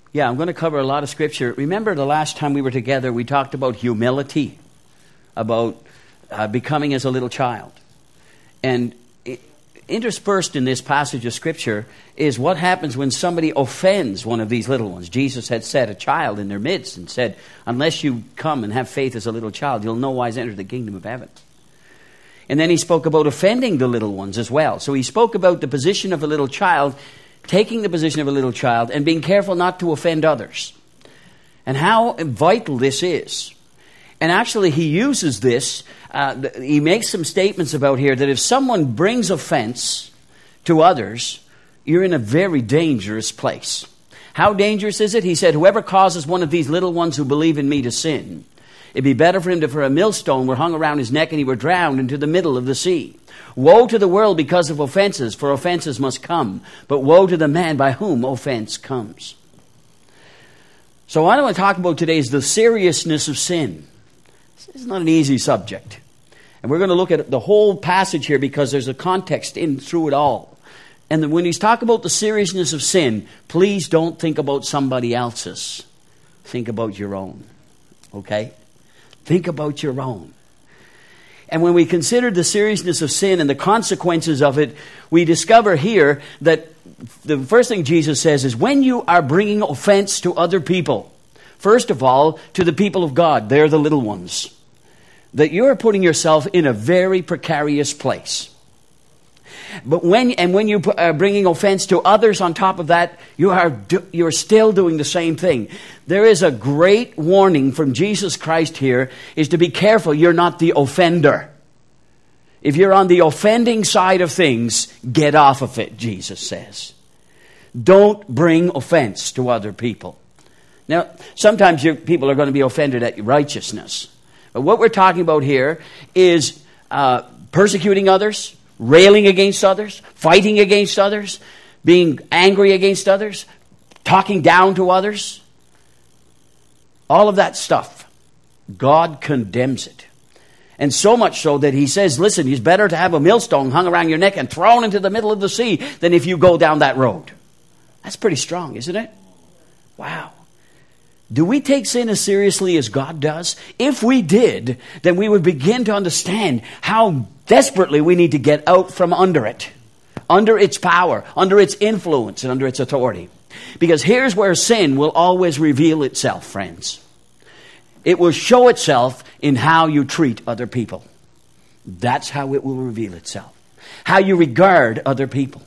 Yeah, I'm going to cover a lot of scripture. Remember the last time we were together, we talked about humility, about becoming as a little child. And interspersed in this passage of scripture is what happens when somebody offends one of these little ones. Jesus had set a child in their midst and said, unless you come and have faith as a little child, you'll no wise enter the kingdom of heaven. And then he spoke about offending the little ones as well. So he spoke about the position of a little child, taking the position of a little child and being careful not to offend others. And how vital this is. And actually he uses this, he makes some statements about here that if someone brings offense to others, you're in a very dangerous place. How dangerous is it? He said, whoever causes one of these little ones who believe in me to sin, it'd be better for him if a millstone were hung around his neck and he were drowned into the middle of the sea. Woe to the world because of offenses, for offenses must come. But woe to the man by whom offense comes. So what I want to talk about today is the seriousness of sin. It's not an easy subject. And we're going to look at the whole passage here because there's a context in through it all. And then when he's talking about the seriousness of sin, please don't think about somebody else's. Think about your own. Okay? Think about your own. And when we consider the seriousness of sin and the consequences of it, we discover here that the first thing Jesus says is when you are bringing offense to other people, first of all, to the people of God, they're the little ones, that you're putting yourself in a very precarious place. But when you are bringing offense to others on top of that, you're still doing the same thing. There is a great warning from Jesus Christ here, is to be careful you're not the offender. If you're on the offending side of things, get off of it, Jesus says. Don't bring offense to other people. Now, sometimes people are going to be offended at your righteousness. But what we're talking about here is persecuting others, railing against others, fighting against others, being angry against others, talking down to others. All of that stuff, God condemns it. And so much so that he says, listen, it's better to have a millstone hung around your neck and thrown into the middle of the sea than if you go down that road. That's pretty strong, isn't it? Wow. Do we take sin as seriously as God does? If we did, then we would begin to understand how desperately we need to get out from under it, under its power, under its influence, and under its authority. Because here's where sin will always reveal itself, friends. It will show itself in how you treat other people. That's how it will reveal itself. How you regard other people.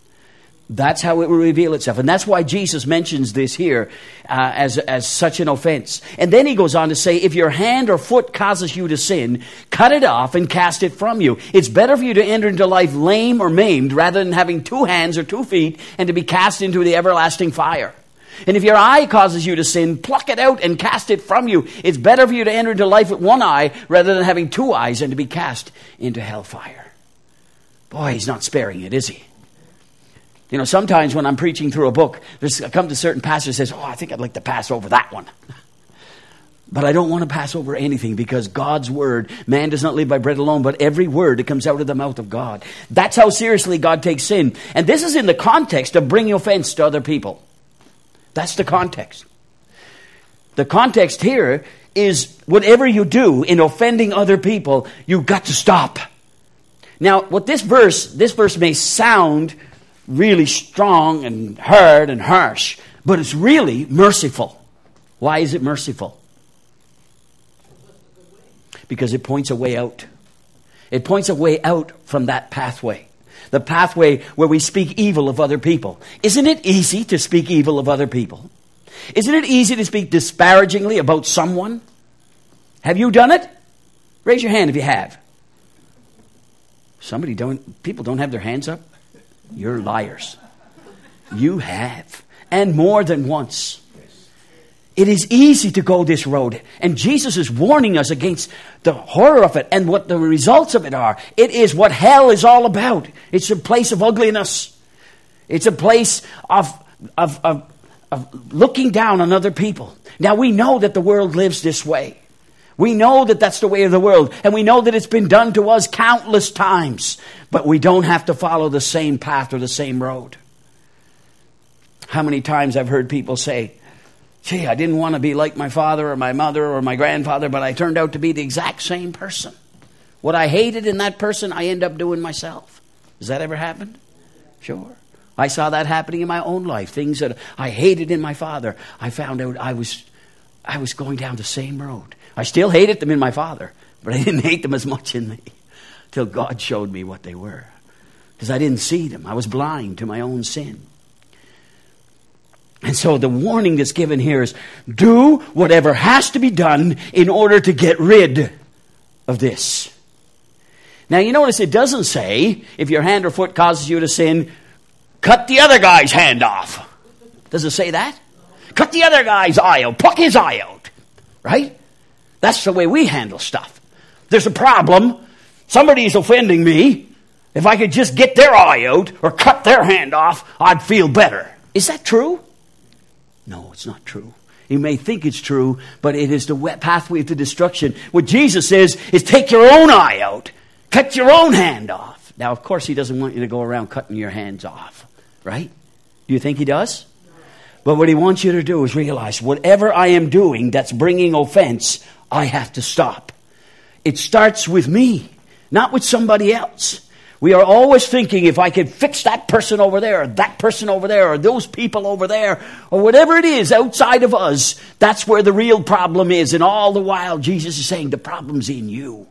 That's how it will reveal itself. And that's why Jesus mentions this here as such an offense. And then he goes on to say, if your hand or foot causes you to sin, cut it off and cast it from you. It's better for you to enter into life lame or maimed rather than having 2 hands or 2 feet and to be cast into the everlasting fire. And if your eye causes you to sin, pluck it out and cast it from you. It's better for you to enter into life with 1 eye rather than having 2 eyes and to be cast into hellfire. Boy, he's not sparing it, is he? You know, sometimes when I'm preaching through a book, I come to certain pastors and says, I think I'd like to pass over that one. But I don't want to pass over anything because God's word, man does not live by bread alone, but every word that comes out of the mouth of God. That's how seriously God takes sin. And this is in the context of bringing offense to other people. That's the context. The context here is whatever you do in offending other people, you've got to stop. Now, what this verse may sound really strong and hard and harsh, but it's really merciful. Why is it merciful? Because it points a way out. It points a way out from that pathway. The pathway where we speak evil of other people. Isn't it easy to speak evil of other people? Isn't it easy to speak disparagingly about someone? Have you done it? Raise your hand if you have. People don't have their hands up? You're liars. You have. And more than once. It is easy to go this road. And Jesus is warning us against the horror of it and what the results of it are. It is what hell is all about. It's a place of ugliness. It's a place of looking down on other people. Now we know that the world lives this way. We know that that's the way of the world. And we know that it's been done to us countless times. But we don't have to follow the same path or the same road. How many times I've heard people say, Gee, I didn't want to be like my father or my mother or my grandfather, but I turned out to be the exact same person. What I hated in that person, I end up doing myself. Has that ever happened? Sure. I saw that happening in my own life. Things that I hated in my father, I found out I was going down the same road. I still hated them in my father, but I didn't hate them as much in me till God showed me what they were. Because I didn't see them. I was blind to my own sin. And so the warning that's given here is, do whatever has to be done in order to get rid of this. Now you notice it doesn't say, if your hand or foot causes you to sin, cut the other guy's hand off. Does it say that? Cut the other guy's eye out. Pluck his eye out. Right? That's the way we handle stuff. There's a problem. Somebody's offending me. If I could just get their eye out or cut their hand off, I'd feel better. Is that true? No, it's not true. You may think it's true, but it is the pathway to destruction. What Jesus says is take your own eye out. Cut your own hand off. Now, of course, he doesn't want you to go around cutting your hands off. Right? Do you think he does? But what he wants you to do is realize whatever I am doing that's bringing offense, I have to stop. It starts with me, not with somebody else. We are always thinking if I could fix that person over there, or that person over there, or those people over there, or whatever it is outside of us, that's where the real problem is. And all the while, Jesus is saying the problem's in you.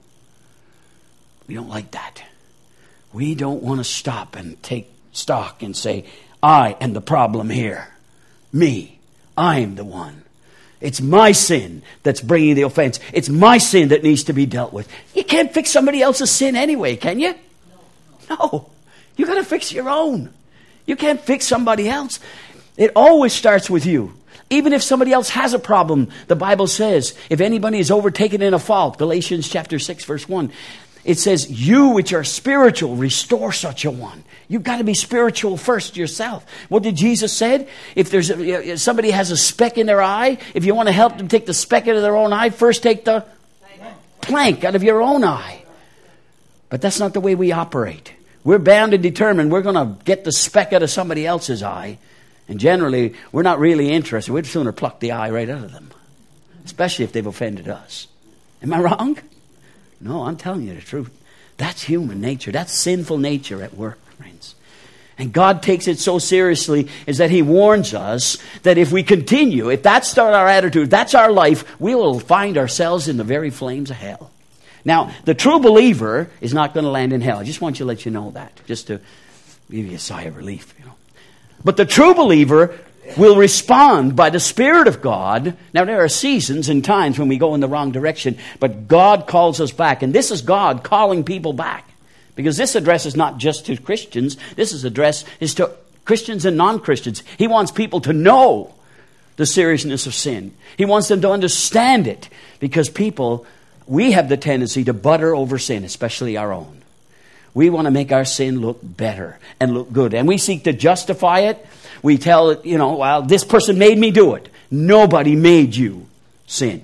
We don't like that. We don't want to stop and take stock and say, I am the problem here. Me. I am the one. It's my sin that's bringing the offense. It's my sin that needs to be dealt with. You can't fix somebody else's sin anyway, can you? No. You got to fix your own. You can't fix somebody else. It always starts with you. Even if somebody else has a problem, the Bible says, if anybody is overtaken in a fault, Galatians chapter 6, verse 1, it says, you which are spiritual, restore such a one. You've got to be spiritual first yourself. What did Jesus said? If somebody has a speck in their eye, if you want to help them take the speck out of their own eye, first take the plank out of your own eye. But that's not the way we operate. We're bound and determined we're going to get the speck out of somebody else's eye. And generally, we're not really interested. We'd sooner pluck the eye right out of them. Especially if they've offended us. Am I wrong? No, I'm telling you the truth. That's human nature. That's sinful nature at work, friends. And God takes it so seriously is that he warns us that if we continue, if that's our attitude, that's our life, we will find ourselves in the very flames of hell. Now, the true believer is not going to land in hell. I just want to let you know that, just to give you a sigh of relief. But the true believer will respond by the Spirit of God. Now, there are seasons and times when we go in the wrong direction, but God calls us back. And this is God calling people back. Because this address is not just to Christians. This address is to Christians and non-Christians. He wants people to know the seriousness of sin. He wants them to understand it. Because we have the tendency to butter over sin, especially our own. We want to make our sin look better and look good. And we seek to justify it. We tell it, well, this person made me do it. Nobody made you sin.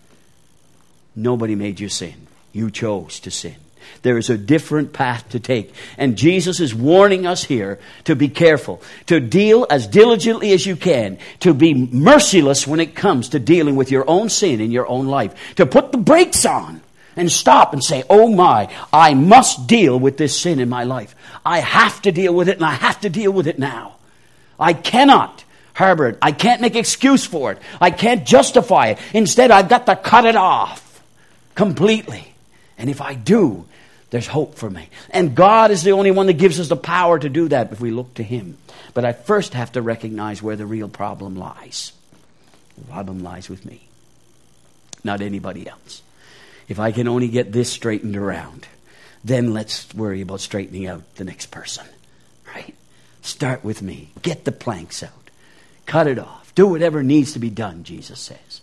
Nobody made you sin. You chose to sin. There is a different path to take. And Jesus is warning us here to be careful, to deal as diligently as you can, to be merciless when it comes to dealing with your own sin in your own life, to put the brakes on and stop and say, oh my, I must deal with this sin in my life. I have to deal with it, and I have to deal with it now. I cannot harbor it. I can't make excuse for it. I can't justify it. Instead, I've got to cut it off completely. And if I do, there's hope for me. And God is the only one that gives us the power to do that if we look to him. But I first have to recognize where the real problem lies. The problem lies with me, not anybody else. If I can only get this straightened around, then let's worry about straightening out the next person. Right? Start with me. Get the planks out. Cut it off. Do whatever needs to be done, Jesus says.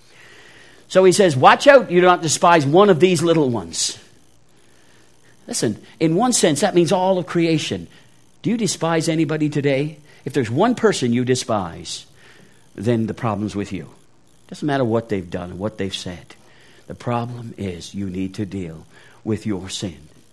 So he says, watch out you do not despise one of these little ones. Listen, in one sense, that means all of creation. Do you despise anybody today? If there's one person you despise, then the problem's with you. It doesn't matter what they've done and what they've said. The problem is you need to deal with your sin.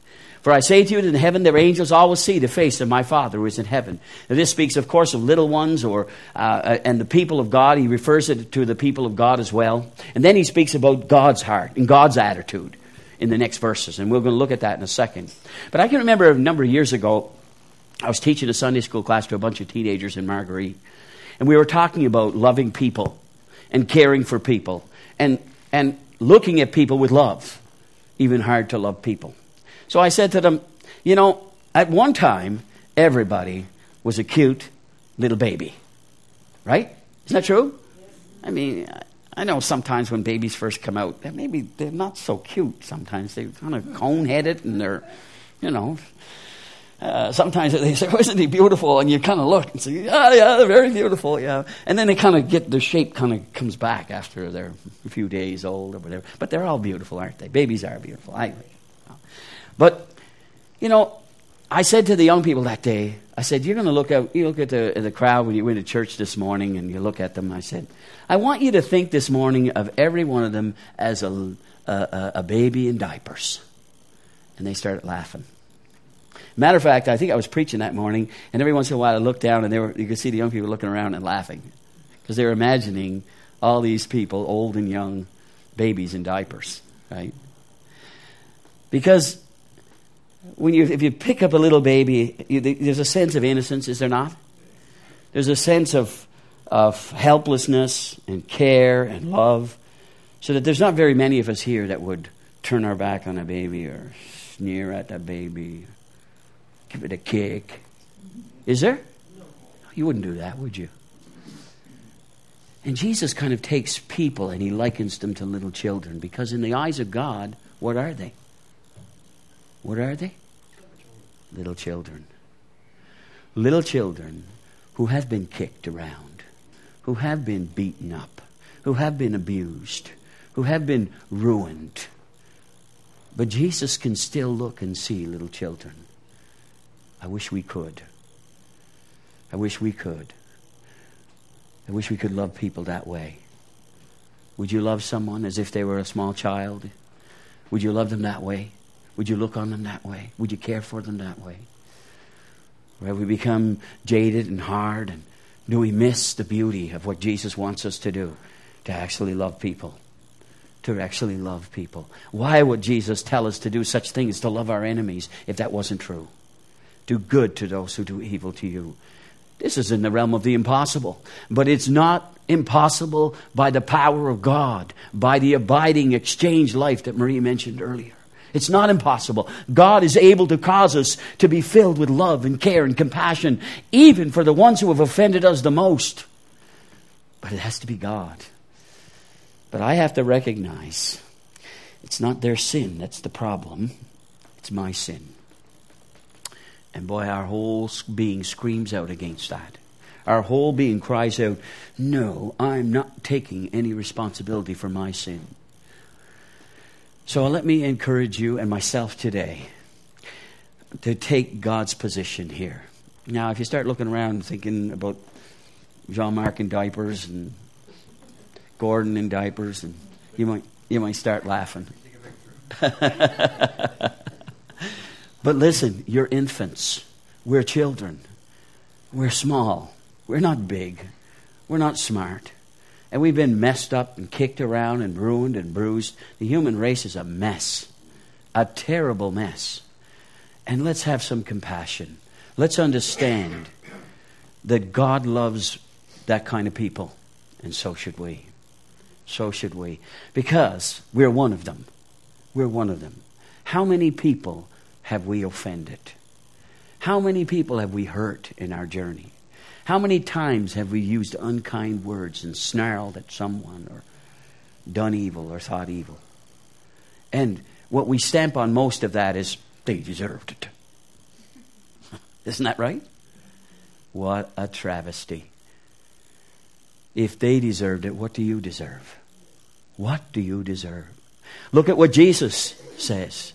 For I say to you that in heaven their angels always see the face of my Father who is in heaven. Now, this speaks, of course, of little ones and the people of God. He refers it to the people of God as well. And then he speaks about God's heart and God's attitude in the next verses. And we're going to look at that in a second. But I can remember a number of years ago, I was teaching a Sunday school class to a bunch of teenagers in Marguerite. And we were talking about loving people and caring for people and looking at people with love. Even hard to love people. So I said to them, you know, at one time, everybody was a cute little baby. Right? Isn't that true? I mean, I know sometimes when babies first come out, maybe they're not so cute sometimes. They're kind of cone-headed and they're, you know... sometimes they say, oh, isn't he beautiful? And you kind of look and say, yeah, they're very beautiful, yeah. And then they kind of get, their shape kind of comes back after they're a few days old or whatever. But they're all beautiful, aren't they? Babies are beautiful. But, you know, I said to the young people that day, I said, you're going to look out, you look at the crowd when you went to church this morning and you look at them. I said, I want you to think this morning of every one of them as a baby in diapers. And they started laughing. Matter of fact, I think I was preaching that morning, and every once in a while I looked down, and you could see the young people looking around and laughing because they were imagining all these people, old and young, babies in diapers, right? Because if you pick up a little baby, there's a sense of innocence, is there not? There's a sense of helplessness and care and love, so that there's not very many of us here that would turn our back on a baby or sneer at that baby. Give it a kick. Is there? No. You wouldn't do that, would you? And Jesus kind of takes people and he likens them to little children because in the eyes of God, what are they? What are they? Little children. Little children who have been kicked around, who have been beaten up, who have been abused, who have been ruined. But Jesus can still look and see little children. I wish we could. I wish we could. I wish we could love people that way. Would you love someone as if they were a small child? Would you love them that way? Would you look on them that way? Would you care for them that way? Or have we become jaded and hard? And do we miss the beauty of what Jesus wants us to do? To actually love people. To actually love people. Why would Jesus tell us to do such things, to love our enemies, if that wasn't true? Do good to those who do evil to you. This is in the realm of the impossible. But it's not impossible by the power of God, by the abiding exchange life that Marie mentioned earlier. It's not impossible. God is able to cause us to be filled with love and care and compassion, even for the ones who have offended us the most. But it has to be God. But I have to recognize it's not their sin that's the problem. It's my sin. And boy, our whole being screams out against that. Our whole being cries out, no, I'm not taking any responsibility for my sin. So let me encourage you and myself today to take God's position here. Now, if you start looking around thinking about Jean-Marc in diapers and Gordon in diapers, and you might start laughing. But listen, you're infants. We're children. We're small. We're not big. We're not smart. And we've been messed up and kicked around and ruined and bruised. The human race is a mess. A terrible mess. And let's have some compassion. Let's understand that God loves that kind of people. And so should we. So should we. Because we're one of them. We're one of them. How many people have we offended? How many people have we hurt in our journey? How many times have we used unkind words and snarled at someone or done evil or thought evil? And what we stamp on most of that is, they deserved it. Isn't that right? What a travesty. If they deserved it, what do you deserve? What do you deserve? Look at what Jesus says.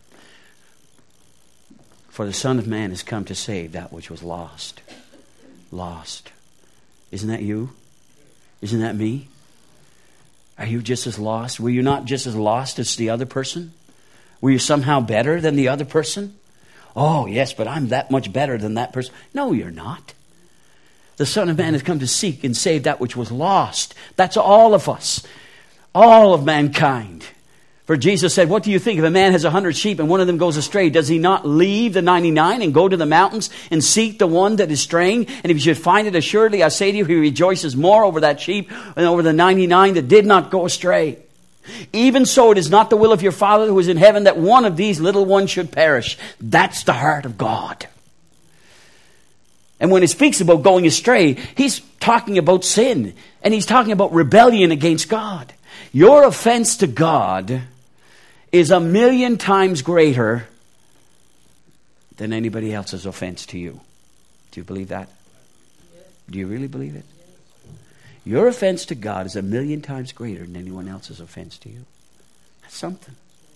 For the Son of Man has come to save that which was lost. Lost. Isn't that you? Isn't that me? Are you just as lost? Were you not just as lost as the other person? Were you somehow better than the other person? Oh, yes, but I'm that much better than that person. No, you're not. The Son of Man has come to seek and save that which was lost. That's all of us. All of mankind. For Jesus said, what do you think? If a man has 100 sheep and one of them goes astray, does he not leave the 99 and go to the mountains and seek the one that is straying? And if he should find it, assuredly I say to you, he rejoices more over that sheep than over the 99 that did not go astray. Even so, it is not the will of your Father who is in heaven that one of these little ones should perish. That's the heart of God. And when he speaks about going astray, he's talking about sin. And he's talking about rebellion against God. Your offense to God is 1,000,000 times greater than anybody else's offense to you. Do you believe that? Do you really believe it? Your offense to God is 1,000,000 times greater than anyone else's offense to you. That's something.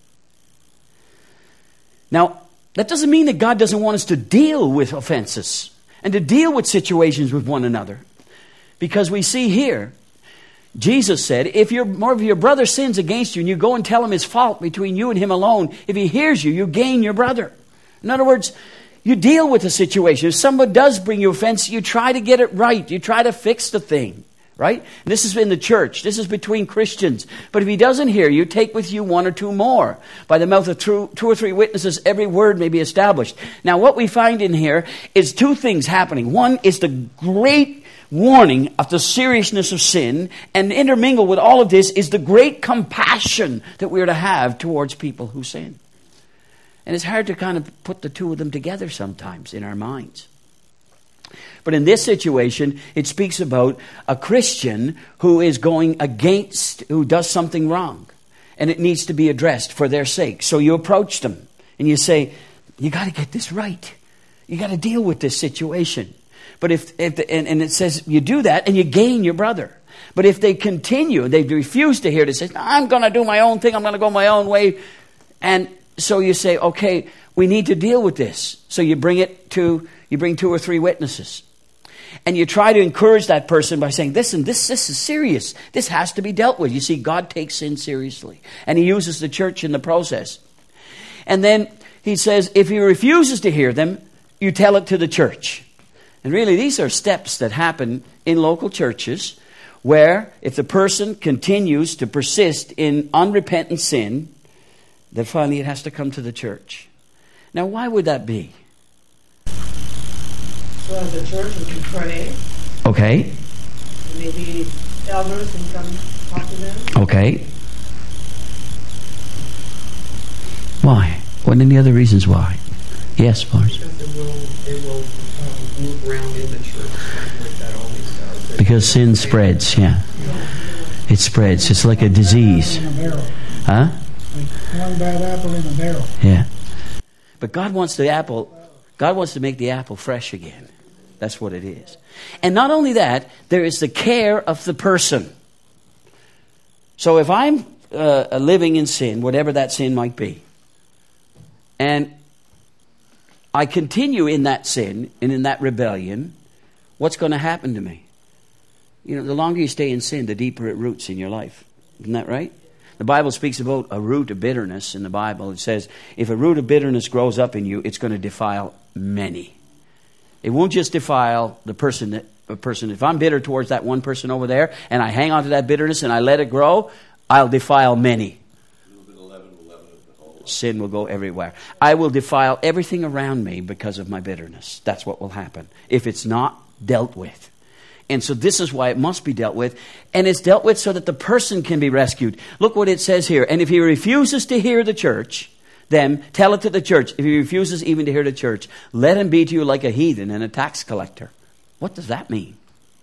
Now, that doesn't mean that God doesn't want us to deal with offenses and to deal with situations with one another. Because we see here, Jesus said, if more of your brother sins against you and you go and tell him his fault between you and him alone, if he hears you, you gain your brother. In other words, you deal with the situation. If someone does bring you offense, you try to get it right. You try to fix the thing. Right? And this is in the church. This is between Christians. But if he doesn't hear you, take with you one or two more. By the mouth of two or three witnesses, every word may be established. Now, what we find in here is two things happening. One is the great warning of the seriousness of sin, and intermingled with all of this is the great compassion that we are to have towards people who sin. And it's hard to kind of put the two of them together sometimes in our minds. But in this situation, it speaks about a Christian who is going against, who does something wrong. And it needs to be addressed for their sake. So you approach them and you say, you got to get this right. You got to deal with this situation. But and it says you do that and you gain your brother. But if they continue, they refuse to hear it, say, I'm going to do my own thing, I'm going to go my own way. And so you say, okay, we need to deal with this. So you bring two or three witnesses. And you try to encourage that person by saying, listen, this is serious. This has to be dealt with. You see, God takes sin seriously. And he uses the church in the process. And then he says, if he refuses to hear them, you tell it to the church. And really, these are steps that happen in local churches where if the person continues to persist in unrepentant sin, then finally it has to come to the church. Now, why would that be? So as a church, we can pray. Okay. Maybe elders can come talk to them. Okay. Why? What are any other reasons why? Yes, Lars. Because it will move around in the church like that always does. Because sin spreads, yeah. It spreads. It's like a disease. Huh? Like one bad apple in a barrel. Yeah. But God wants to make the apple fresh again. That's what it is. And not only that, there is the care of the person. So if I'm living in sin, whatever that sin might be, and I continue in that sin and in that rebellion, what's going to happen to me? You know, the longer you stay in sin, the deeper it roots in your life. Isn't that right? The Bible speaks about a root of bitterness in the Bible. It says, if a root of bitterness grows up in you, it's going to defile many. It won't just defile the person. If I'm bitter towards that one person over there, and I hang on to that bitterness and I let it grow, I'll defile many. Sin will go everywhere. I will defile everything around me because of my bitterness. That's what will happen if it's not dealt with. And so this is why it must be dealt with. And it's dealt with so that the person can be rescued. Look what it says here. And if he refuses to hear the church, then tell it to the church. If he refuses even to hear the church, let him be to you like a heathen and a tax collector. What does that mean?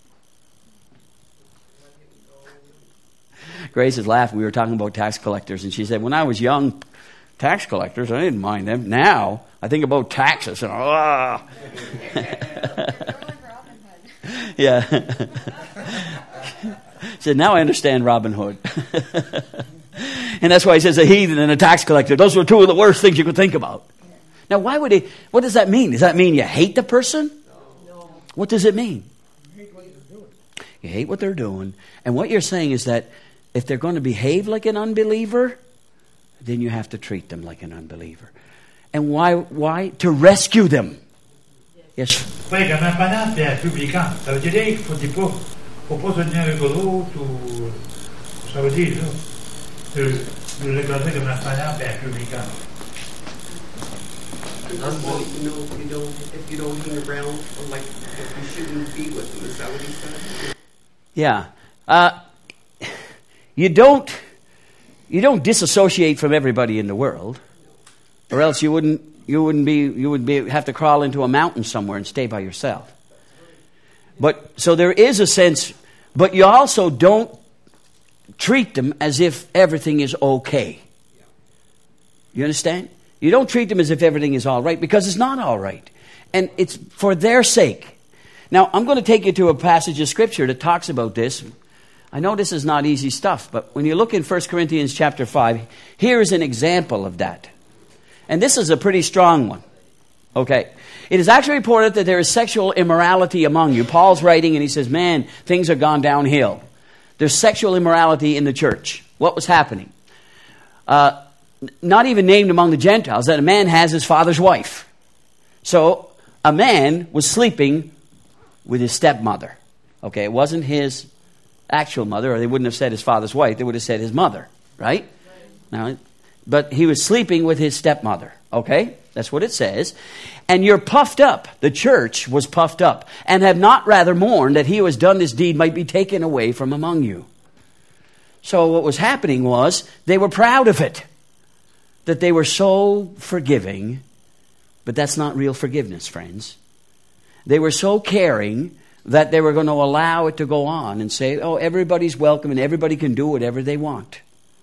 Grace is laughing. We were talking about tax collectors. And she said, when I was young, tax collectors, I didn't mind them. Now, I think about taxes. And, yeah. So now I understand Robin Hood. And that's why he says a heathen and a tax collector. Those were two of the worst things you could think about. Now, why would he? What does that mean? Does that mean you hate the person? No. What does it mean? You hate what they're doing. You hate what they're doing. And what you're saying is that if they're going to behave like an unbeliever, then you have to treat them like an unbeliever. And why? To rescue them. Yes. Pas également pendant c'est publicant. Ça veut dire qu'il faut pas se tenir rigolo ou ça veut dire de le regarder comme un pendant c'est publicant. If you don't hang around, or like if you shouldn't be with them, is that what he said? Yeah. You don't disassociate from everybody in the world, or else you would have to crawl into a mountain somewhere and stay by yourself. But so there is a sense, but you also don't treat them as if everything is okay. You understand? You don't treat them as if everything is all right, because it's not all right. And it's for their sake. Now, I'm going to take you to a passage of Scripture that talks about this. I know this is not easy stuff, but when you look in 1 Corinthians chapter 5, here is an example of that. And this is a pretty strong one. Okay. It is actually reported that there is sexual immorality among you. Paul's writing and he says, man, things have gone downhill. There's sexual immorality in the church. What was happening? Not even named among the Gentiles, that a man has his father's wife. So a man was sleeping with his stepmother. Okay, it wasn't his actual mother, or they wouldn't have said his father's wife, they would have said his mother, right? Now, but he was sleeping with his stepmother. Okay, that's what it says. And you're puffed up. The church was puffed up, and have not rather mourned that he who has done this deed might be taken away from among you. So what was happening was they were proud of it, that they were so forgiving, but that's not real forgiveness, friends. They were so caring that they were going to allow it to go on and say, oh, everybody's welcome and everybody can do whatever they want.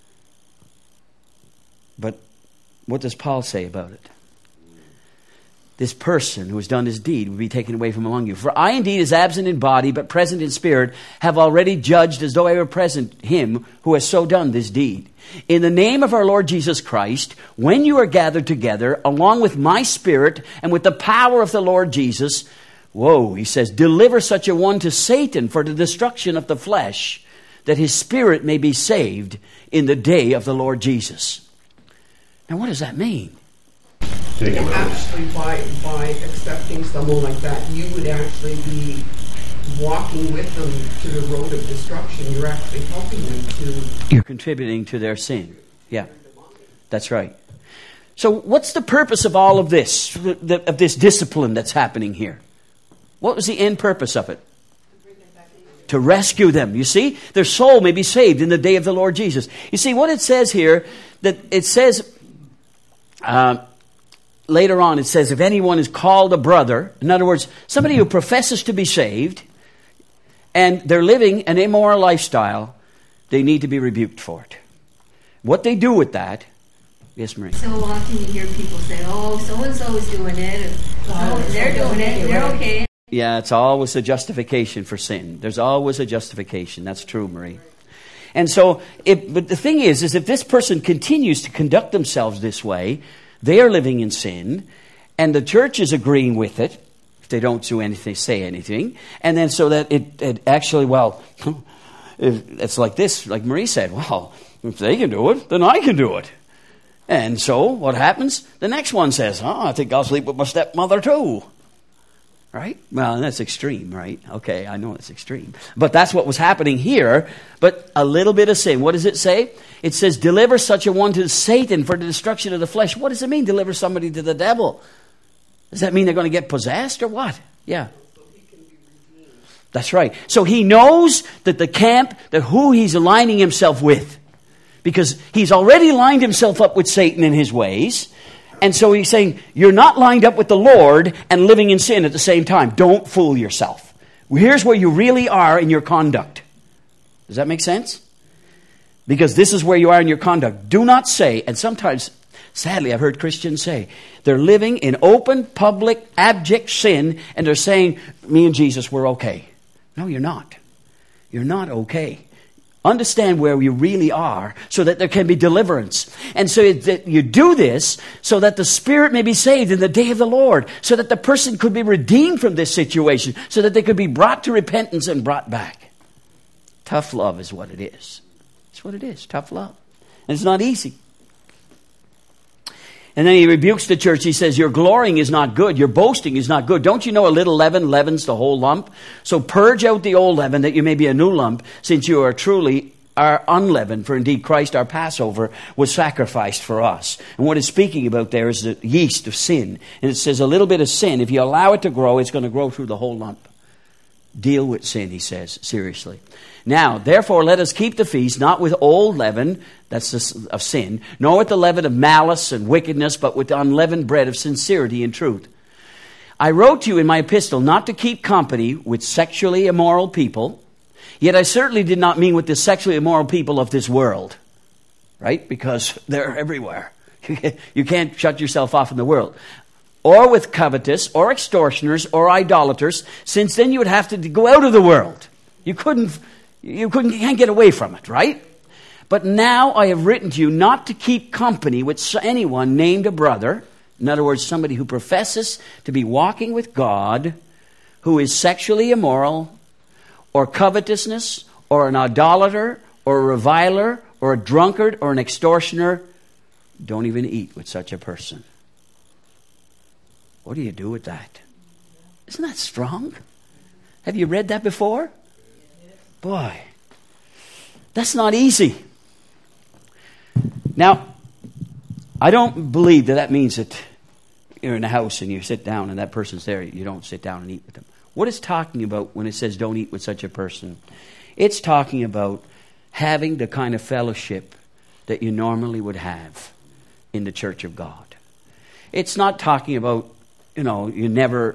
But what does Paul say about it? This person who has done this deed will be taken away from among you. For I indeed, as absent in body, but present in spirit, have already judged as though I were present him who has so done this deed. In the name of our Lord Jesus Christ, when you are gathered together, along with my spirit and with the power of the Lord Jesus, he says, deliver such a one to Satan for the destruction of the flesh, that his spirit may be saved in the day of the Lord Jesus. Now, what does that mean? Actually, by accepting someone like that, you would actually be walking with them to the road of destruction. You're actually helping them to... You're contributing to their sin. Yeah, that's right. So what's the purpose of all of this, of this discipline that's happening here? What was the end purpose of it? To rescue them. You see, their soul may be saved in the day of the Lord Jesus. You see, what it says here, that it says... later on, it says, if anyone is called a brother, in other words, somebody who professes to be saved, and they're living an immoral lifestyle, they need to be rebuked for it. What they do with that, yes, Marie? So often you hear people say, oh, so-and-so is doing it, and they're doing it, they're okay. Yeah, it's always a justification for sin. There's always a justification. That's true, Marie. And so, but the thing is if this person continues to conduct themselves this way, they are living in sin, and the church is agreeing with it, if they don't do anything, say anything, and then so that it actually, it's like this, like Marie said, well, if they can do it, then I can do it. And so, what happens? The next one says, I think I'll sleep with my stepmother too. Right? Well, that's extreme, right? Okay, I know it's extreme. But that's what was happening here. But a little bit of sin. What does it say? It says, deliver such a one to Satan for the destruction of the flesh. What does it mean, deliver somebody to the devil? Does that mean they're going to get possessed or what? Yeah. That's right. So he knows that the camp, that who he's aligning himself with. Because he's already lined himself up with Satan in his ways. And so he's saying, you're not lined up with the Lord and living in sin at the same time. Don't fool yourself. Here's where you really are in your conduct. Does that make sense? Because this is where you are in your conduct. Do not say, and sometimes, sadly, I've heard Christians say, they're living in open, public, abject sin, and they're saying, me and Jesus, we're okay. No, you're not. You're not okay. Understand where you really are so that there can be deliverance. And so that you do this so that the spirit may be saved in the day of the Lord, so that the person could be redeemed from this situation, so that they could be brought to repentance and brought back. Tough love is what it is. It's what it is, tough love. And it's not easy. And then he rebukes the church. He says, your glorying is not good. Your boasting is not good. Don't you know a little leaven leavens the whole lump? So purge out the old leaven that you may be a new lump, since you are truly are unleavened. For indeed Christ our Passover was sacrificed for us. And what it's speaking about there is the yeast of sin. And it says a little bit of sin, if you allow it to grow, it's going to grow through the whole lump. Deal with sin, he says, seriously. Now, therefore, let us keep the feast, not with old leaven, that's of sin, nor with the leaven of malice and wickedness, but with the unleavened bread of sincerity and truth. I wrote to you in my epistle not to keep company with sexually immoral people, yet I certainly did not mean with the sexually immoral people of this world, right? Because they're everywhere. You can't shut yourself off from the world. Or with covetous, or extortioners, or idolaters, since then you would have to go out of the world. You can't get away from it, right? But now I have written to you not to keep company with anyone named a brother, in other words, somebody who professes to be walking with God, who is sexually immoral, or covetousness, or an idolater, or a reviler, or a drunkard, or an extortioner. Don't even eat with such a person. What do you do with that? Isn't that strong? Have you read that before? Boy, that's not easy. Now, I don't believe that means that you're in a house and you sit down and that person's there. You don't sit down and eat with them. What it's talking about when it says don't eat with such a person, it's talking about having the kind of fellowship that you normally would have in the church of God. It's not talking about, you never...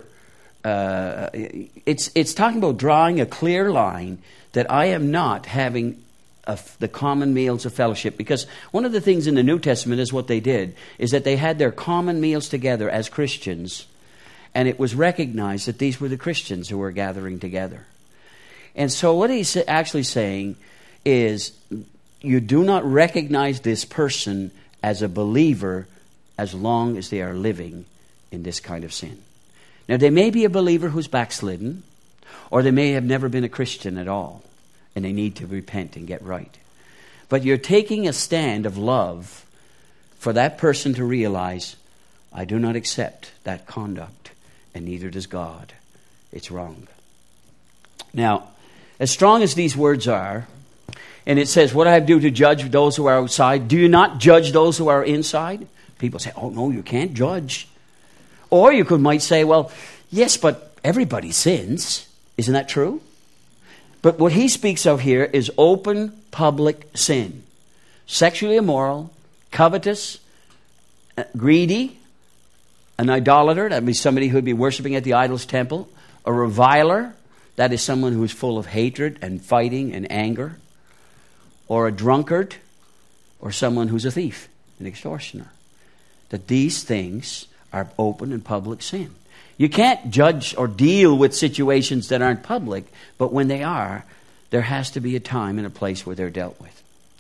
It's talking about drawing a clear line that I am not having the common meals of fellowship. Because one of the things in the New Testament is what they did, is that they had their common meals together as Christians, and it was recognized that these were the Christians who were gathering together. And so what he's actually saying is, you do not recognize this person as a believer as long as they are living in this kind of sin. Now, they may be a believer who's backslidden, or they may have never been a Christian at all, and they need to repent and get right. But you're taking a stand of love for that person to realize, I do not accept that conduct, and neither does God. It's wrong. Now, as strong as these words are, and it says, what I do to judge those who are outside, do you not judge those who are inside? People say, oh no, you can't judge. Or you might say, well, yes, but everybody sins. Isn't that true? But what he speaks of here is open public sin. Sexually immoral, covetous, greedy, an idolater, that would be somebody who would be worshiping at the idol's temple. A reviler, that is someone who is full of hatred and fighting and anger. Or a drunkard, or someone who's a thief, an extortioner. That these things are open and public sin. You can't judge or deal with situations that aren't public, but when they are, there has to be a time and a place where they're dealt with.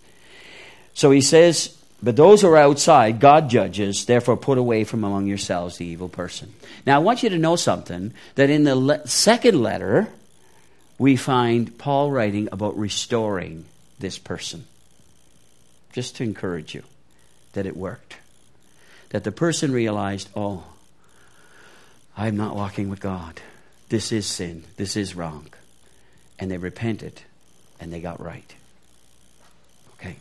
So he says, but those who are outside, God judges, therefore put away from among yourselves the evil person. Now I want you to know something, that in the second letter, we find Paul writing about restoring this person. Just to encourage you that it worked. That the person realized, oh, I'm not walking with God. This is sin. This is wrong. And they repented and they got right. Okay.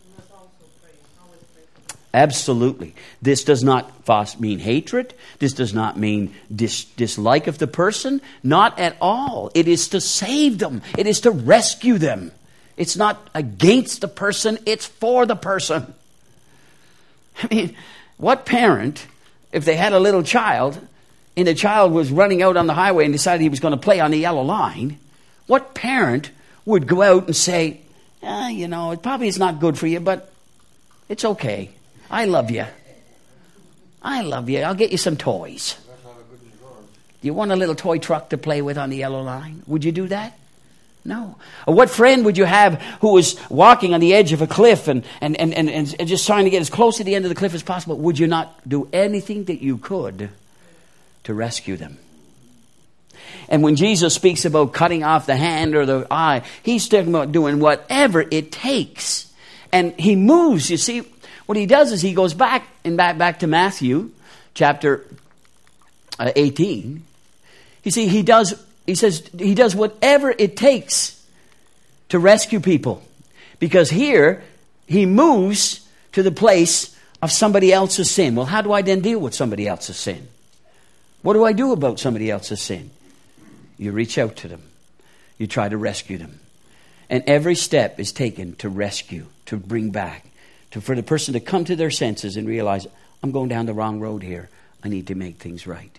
Absolutely. This does not mean hatred. This does not mean dislike of the person. Not at all. It is to save them. It is to rescue them. It's not against the person. It's for the person. I mean, what parent, if they had a little child, and the child was running out on the highway and decided he was going to play on the yellow line, what parent would go out and say, it probably is not good for you, but it's okay. I love you. I love you. I'll get you some toys. Do you want a little toy truck to play with on the yellow line? Would you do that? No. Or what friend would you have who was walking on the edge of a cliff and just trying to get as close to the end of the cliff as possible? Would you not do anything that you could to rescue them? And when Jesus speaks about cutting off the hand or the eye, he's talking about doing whatever it takes. And he moves, you see, what he does is he goes back to Matthew chapter 18. You see, he says he does whatever it takes to rescue people. Because here, he moves to the place of somebody else's sin. Well, how do I then deal with somebody else's sin? What do I do about somebody else's sin? You reach out to them. You try to rescue them. And every step is taken to rescue, to bring back, for the person to come to their senses and realize, I'm going down the wrong road here. I need to make things right.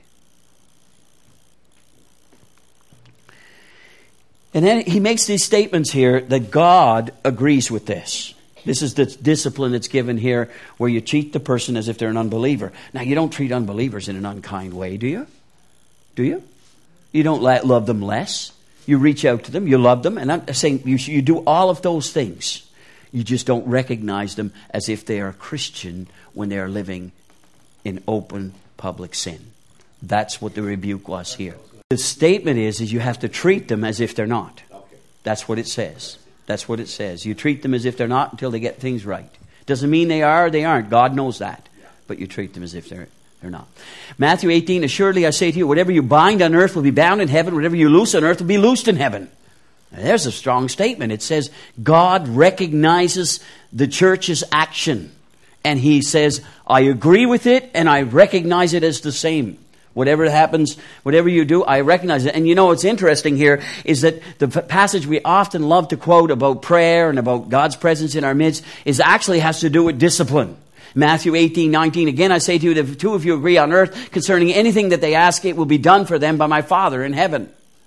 And then he makes these statements here that God agrees with this. This is the discipline that's given here where you treat the person as if they're an unbeliever. Now, you don't treat unbelievers in an unkind way, do you? Do you? You don't love them less. You reach out to them. You love them. And I'm saying you do all of those things. You just don't recognize them as if they are a Christian when they are living in open public sin. That's what the rebuke was here. The statement is you have to treat them as if they're not. That's what it says. That's what it says. You treat them as if they're not until they get things right. Doesn't mean they are or they aren't. God knows that. But you treat them as if they're not. Matthew 18, assuredly I say to you, whatever you bind on earth will be bound in heaven. Whatever you loose on earth will be loosed in heaven. Now, there's a strong statement. It says God recognizes the church's action. And he says, I agree with it and I recognize it as the same. Whatever happens, whatever you do, I recognize it. And you know what's interesting here is that the passage we often love to quote about prayer and about God's presence in our midst actually has to do with discipline. Matthew 18:19, again I say to you that if two of you agree on earth concerning anything that they ask, it will be done for them by my Father in heaven.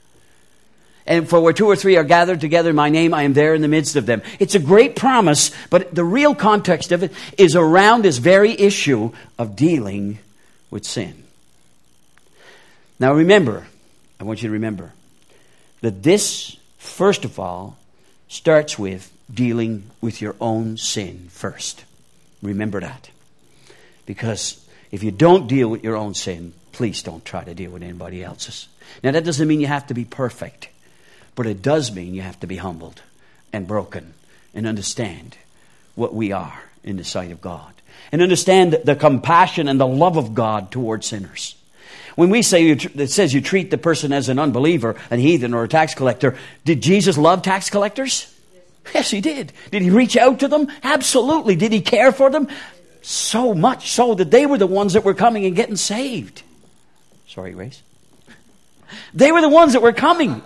And for where two or three are gathered together in my name, I am there in the midst of them. It's a great promise, but the real context of it is around this very issue of dealing with sin. Now remember, I want you to remember, that this, first of all, starts with dealing with your own sin first. Remember that. Because if you don't deal with your own sin, please don't try to deal with anybody else's. Now that doesn't mean you have to be perfect, but it does mean you have to be humbled and broken and understand what we are in the sight of God. And understand the compassion and the love of God towards sinners. When we say it says you treat the person as an unbeliever, an heathen, or a tax collector, did Jesus love tax collectors? Yes, he did. Did he reach out to them? Absolutely. Did he care for them? So much so that they were the ones that were coming and getting saved. Sorry, Grace. They were the ones that were coming.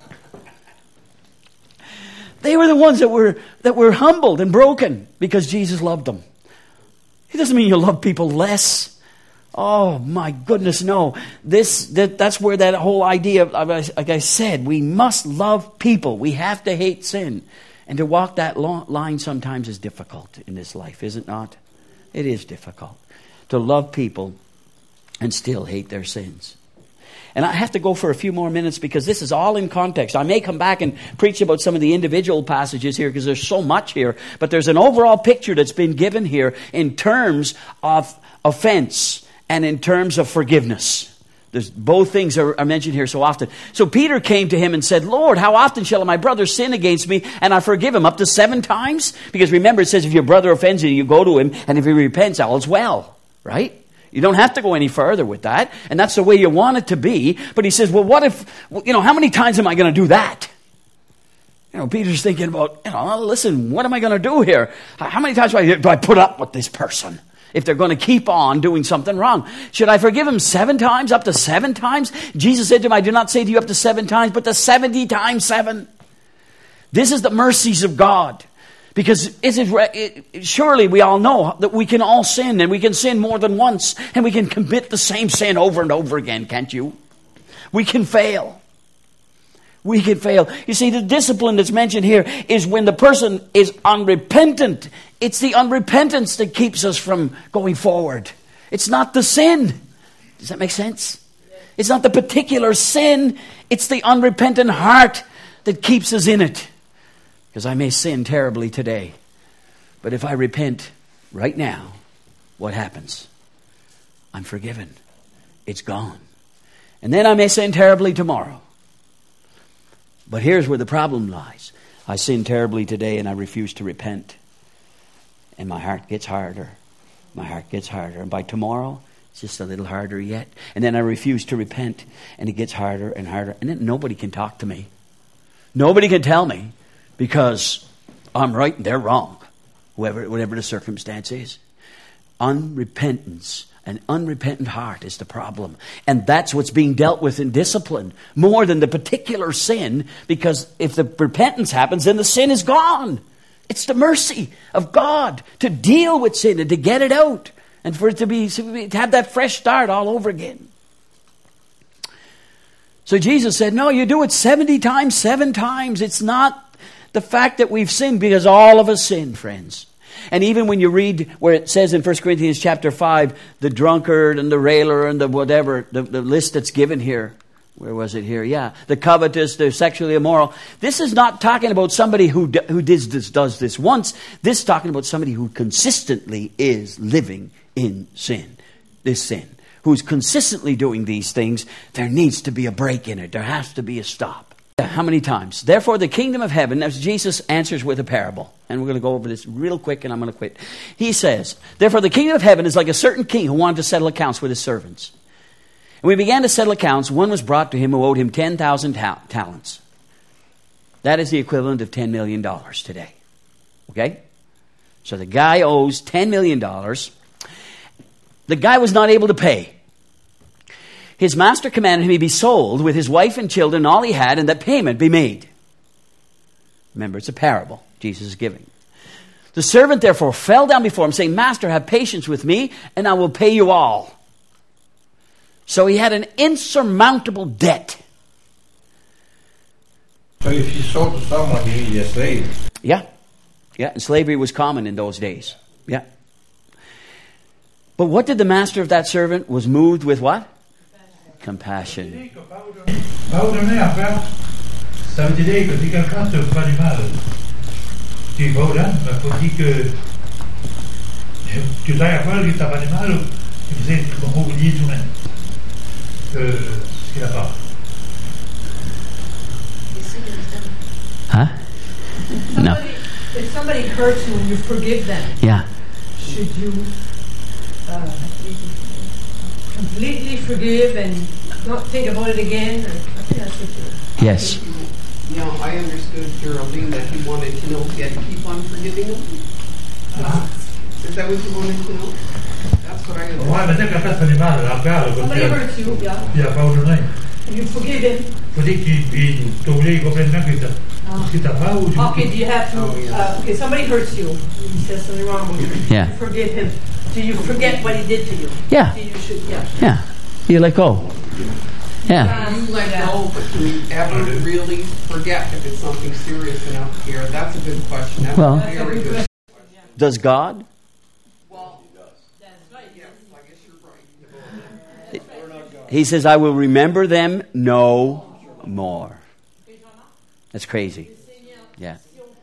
They were the ones that were humbled and broken because Jesus loved them. It doesn't mean you love people less. Oh my goodness, no. That's where that whole idea of, like I said, we must love people. We have to hate sin. And to walk that line sometimes is difficult in this life, is it not? It is difficult to love people and still hate their sins. And I have to go for a few more minutes because this is all in context. I may come back and preach about some of the individual passages here because there's so much here. But there's an overall picture that's been given here in terms of offense and in terms of forgiveness. There's both things are mentioned here so often. So Peter came to him and said, Lord, how often shall my brother sin against me and I forgive him? Up to 7 times? Because remember, it says if your brother offends you, you go to him, and if he repents, all's well. Right? You don't have to go any further with that. And that's the way you want it to be. But he says, well, what if, how many times am I going to do that? Peter's thinking about, listen, what am I going to do here? How many times do I put up with this person? If they're going to keep on doing something wrong. Should I forgive him 7 times? Up to 7 times? Jesus said to him, I do not say to you up to 7 times, but to 70 times 7. This is the mercies of God. Because surely we all know that we can all sin, and we can sin more than once, and we can commit the same sin over and over again, can't you? We can fail. We can fail. You see, the discipline that's mentioned here is when the person is unrepentant. It's the unrepentance that keeps us from going forward. It's not the sin. Does that make sense? It's not the particular sin. It's the unrepentant heart that keeps us in it. Because I may sin terribly today. But if I repent right now, what happens? I'm forgiven. It's gone. And then I may sin terribly tomorrow. But here's where the problem lies. I sin terribly today and I refuse to repent. And my heart gets harder. My heart gets harder. And by tomorrow, it's just a little harder yet. And then I refuse to repent. And it gets harder and harder. And then nobody can talk to me. Nobody can tell me because I'm right and they're wrong. Whatever the circumstance is. Unrepentance. An unrepentant heart is the problem. And that's what's being dealt with in discipline. More than the particular sin. Because if the repentance happens, then the sin is gone. It's the mercy of God to deal with sin and to get it out. And for it to have that fresh start all over again. So Jesus said, no, you do it 70 times, 7 times. It's not the fact that we've sinned, because all of us sin, friends. And even when you read where it says in 1 Corinthians chapter 5, the drunkard and the railer and the whatever, the list that's given here. Where was it here? Yeah. The covetous, the sexually immoral. This is not talking about somebody who does this once. This is talking about somebody who consistently is living in sin. This sin. Who's consistently doing these things. There needs to be a break in it. There has to be a stop. How many times? Therefore, the kingdom of heaven, as Jesus answers with a parable. And we're going to go over this real quick and I'm going to quit. He says, therefore, the kingdom of heaven is like a certain king who wanted to settle accounts with his servants. And when he began to settle accounts, one was brought to him who owed him 10,000 talents. That is the equivalent of $10 million today. Okay? So the guy owes $10 million. The guy was not able to pay. His master commanded him he be sold with his wife and children and all he had, and that payment be made. Remember, it's a parable Jesus is giving. The servant therefore fell down before him, saying, Master, have patience with me, and I will pay you all. So he had an insurmountable debt. So if you sold to someone, you'd be a slave. Yeah. Yeah, and slavery was common in those days. Yeah. But what did the master of that servant was moved with what? Compassion. Pardonner après, ça veut dire que si quelqu'un te fait du mal, tu pardonnes, mais il faut dire que tu t'as affaire qu'il t'a fait du mal, tu sais comment oublier toi-même ce qu'il a pas. Huh? No. If somebody hurts you and you forgive them, Yeah. should you completely forgive and not think about it again? I think that's what you're... Yes. Now, I understood, Geraldine, that he wanted to know if he had to keep on forgiving him. Is that what you wanted to know? That's what I understood. Ouais, mais dès que quelqu'un te fait du mal, après, Somebody hurts you, yeah, il a pardonné. and you forgive him. Il faut dire que tu oublies complètement ce que tu as fait ou tu... Okay, do you have to... okay, somebody hurts you. He says something wrong with you. Yeah. You forgive him. Do you forget what he did to you? Yeah. Do you should, yeah. Yeah. You let go. Yeah. You let go, but can you ever really forget if it's something serious enough here? That's a good question. That's Well- very good. Does God? Well, yes, I guess you're right. He says, I will remember them no more. That's crazy. Yeah.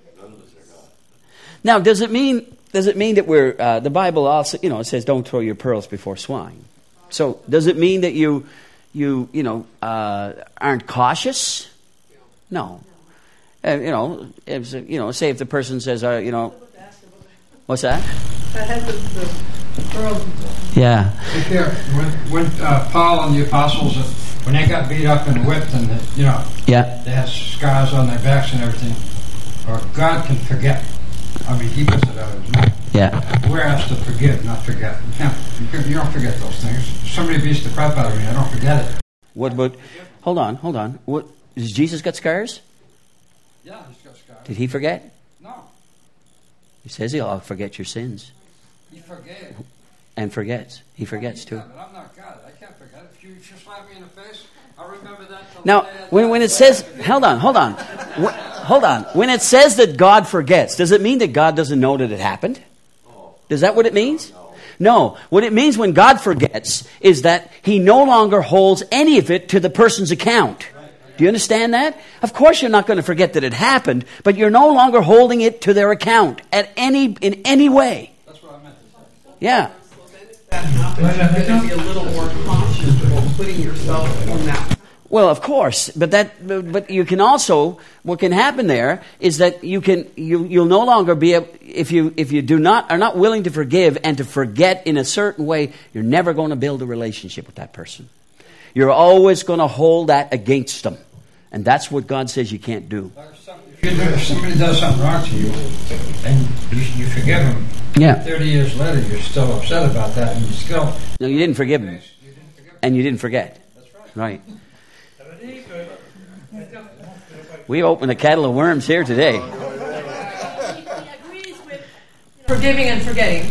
Now, does it mean that we're, the Bible also, it says don't throw your pearls before swine. So does it mean that you aren't cautious? No. Say if the person says, what's that? That has the pearl. Yeah. Right there, when Paul and the apostles, when they got beat up and whipped, and Yeah. they had scars on their backs and everything, or God can forget. I mean, He puts it out of His mouth. Yeah. We're asked to forgive, not forget. You don't forget those things. Somebody beats the crap out of me, I don't forget it. What about? Hold on. What does Jesus got scars? Yeah, He's got scars. Did He forget? No, He says He'll forget your sins He forgave. and forgets. He forgets too. Yeah, but I'm not God. I can't forget. If you slap me in the face, I'll remember that. Till Now, the day I die. when it says, hold on. When it says that God forgets, does it mean that God doesn't know that it happened? Is that what it means? No. What it means when God forgets is that He no longer holds any of it to the person's account. Do you understand that? Of course you're not going to forget that it happened, but you're no longer holding it to their account in any way. That's what I meant to say. Yeah. That happens, you're going to be a little more cautious about putting yourself in that. Well, of course, but you can also, what can happen there is that you'll no longer be able, if you are not willing to forgive and to forget in a certain way, you're never going to build a relationship with that person. You're always going to hold that against them. And that's what God says you can't do. If somebody does something wrong to you and you forgive them, 30 years later you're still upset about that and you still... No, you didn't forgive them. And you didn't forget. That's right. We opened a kettle of worms here today. Forgiving and forgetting.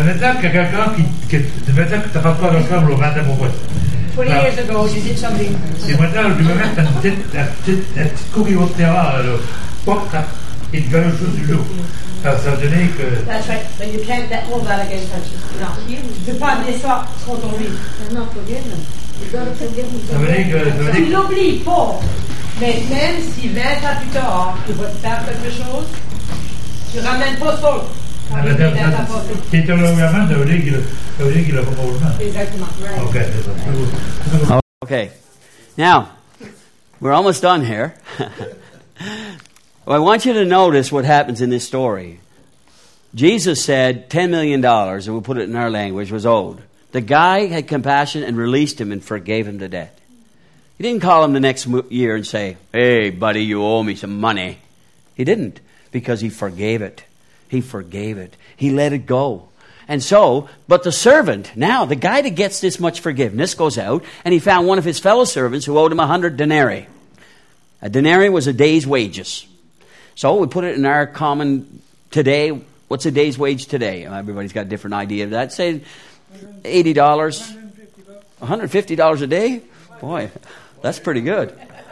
20 years ago, you did something. Et maintenant, je vais mettre la petite communauté-là, il fait la chose du jour. Ça veut dire que... That's right, but you can't hold that against us. Non, tu ne peux pas amener ça contre lui. Non, forgive them. You gotta forgive them. Ça veut dire que... Tu l'oublies pas. Mais même si 20 ans plus tard, tu vas te faire quelque chose, tu ramènes pas ça. Exactement. Okay. Now, we're almost done here. Well, I want you to notice what happens in this story. Jesus said $10 million, and we'll put it in our language, was owed. The guy had compassion and released him and forgave him the debt. He didn't call him the next year and say, "Hey, buddy, you owe me some money." He didn't, because he forgave it. He forgave it. He let it go. And so, but the servant, now, the guy that gets this much forgiveness goes out, and he found one of his fellow servants who owed him 100 denarii. A denarii was a day's wages. So we put it in our common today. What's a day's wage today? Everybody's got a different idea of that. Say $80. $150 a day? Boy, that's pretty good.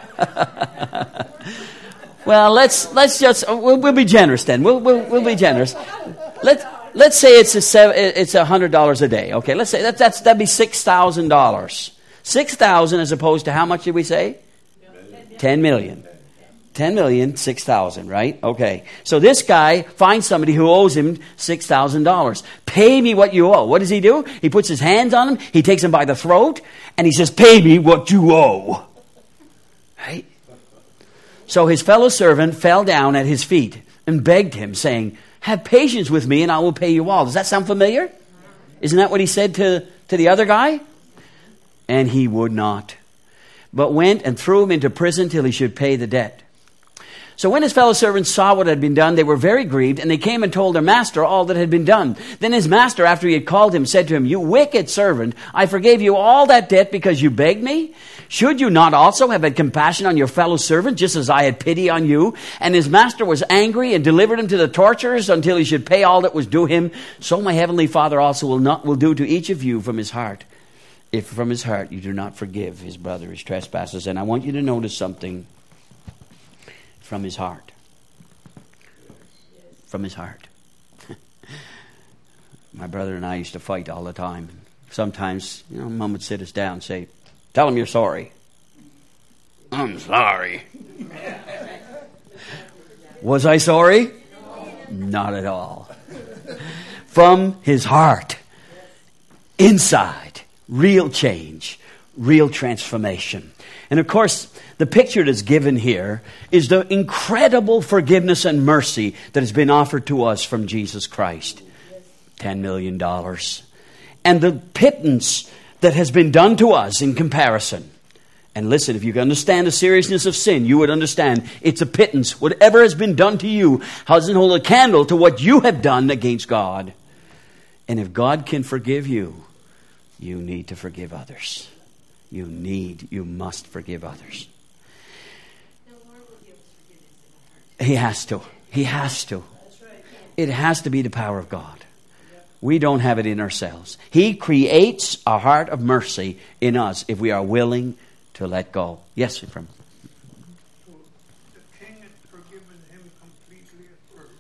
Well, let's just we'll be generous then. We'll be generous. Let's say it's $100 a day. Okay, let's say that'd be $6,000. 6,000 as opposed to how much did we say? 10 million. 10 million, 6,000, right? Okay. So this guy finds somebody who owes him $6,000. Pay me what you owe. What does he do? He puts his hands on him, he takes him by the throat, and he says, "Pay me what you owe." Right? So his fellow servant fell down at his feet and begged him, saying, "Have patience with me and I will pay you all." Does that sound familiar? Isn't that what he said to the other guy? And he would not, but went and threw him into prison till he should pay the debt. So when his fellow servants saw what had been done, they were very grieved, and they came and told their master all that had been done. Then his master, after he had called him, said to him, "You wicked servant, I forgave you all that debt because you begged me. Should you not also have had compassion on your fellow servant, just as I had pity on you?" And his master was angry and delivered him to the torturers until he should pay all that was due him. So my heavenly Father also will do to each of you from his heart, if from his heart you do not forgive his brother his trespasses. And I want you to notice something. From his heart. From his heart. My brother and I used to fight all the time. Sometimes, Mom would sit us down and say, "Tell him you're sorry." "I'm sorry." Was I sorry? Not at all. From his heart. Inside. Real change. Real transformation. And of course, the picture that's given here is the incredible forgiveness and mercy that has been offered to us from Jesus Christ. $10 million. And the pittance that has been done to us in comparison. And listen, if you can understand the seriousness of sin, you would understand it's a pittance. Whatever has been done to you doesn't hold a candle to what you have done against God. And if God can forgive you, you need to forgive others. You must forgive others. He has to. He has to. It has to be the power of God. We don't have it in ourselves. He creates a heart of mercy in us if we are willing to let go. Yes, Ephraim. So the king had forgiven him completely at first.